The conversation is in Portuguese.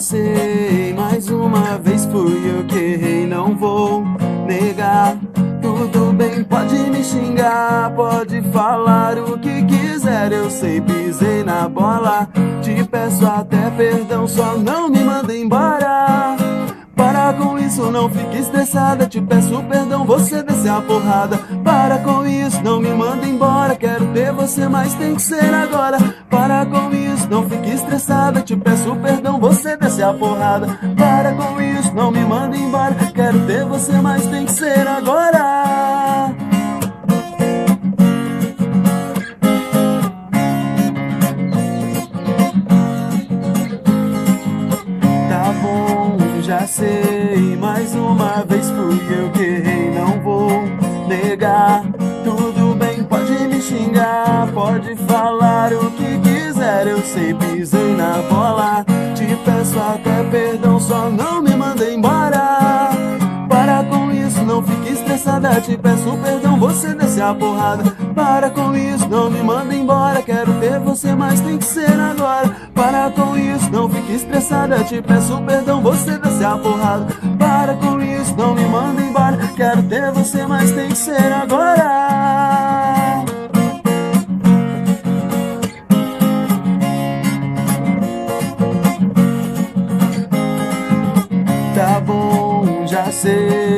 sei, mais uma vez fui eu que errei, não vou negar. Tudo bem, pode me xingar, pode falar o que quiser, eu sei, pisei na bola. Te peço até perdão, só não me manda embora. Para com isso, não fique estressada, te peço perdão, você desce a porrada. Para com isso, não me manda embora, quero ter você, mas tem que ser agora. Para com isso, não fique estressada, te peço perdão, você desce a porrada. Para com isso, não me manda embora, quero ter você, mas tem que ser agora. Tá bom, já sei, mais uma vez fui eu que errei, não vou negar. Tudo bem, pode me xingar, pode falar o que quiser, eu sei, pisei na bola. Te peço até perdão, só não me manda embora. Para com isso, não fique estressada, te peço perdão, você desce a porrada. Para com isso, não me manda embora, quero ter você, mas tem que ser agora. Para com isso, não fique estressada, te peço perdão, você desce a porrada. Para com isso, não me manda embora, quero ter você, mas tem que ser agora. Tá bom, já sei,